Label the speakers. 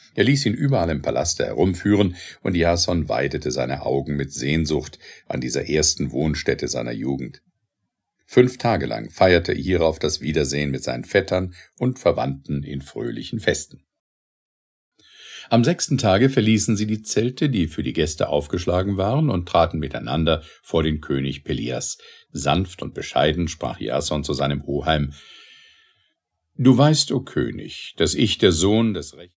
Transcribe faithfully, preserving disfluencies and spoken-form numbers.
Speaker 1: Er ließ ihn überall im Palaste herumführen, und Jason weidete seine Augen mit Sehnsucht an dieser ersten Wohnstätte seiner Jugend. Fünf Tage lang feierte er hierauf das Wiedersehen mit seinen Vettern und Verwandten in fröhlichen Festen. Am sechsten Tage verließen sie die Zelte, die für die Gäste aufgeschlagen waren, und traten miteinander vor den König Pelias. Sanft und bescheiden sprach Jason zu seinem Oheim: »Du weißt, o König, dass ich der Sohn des Recht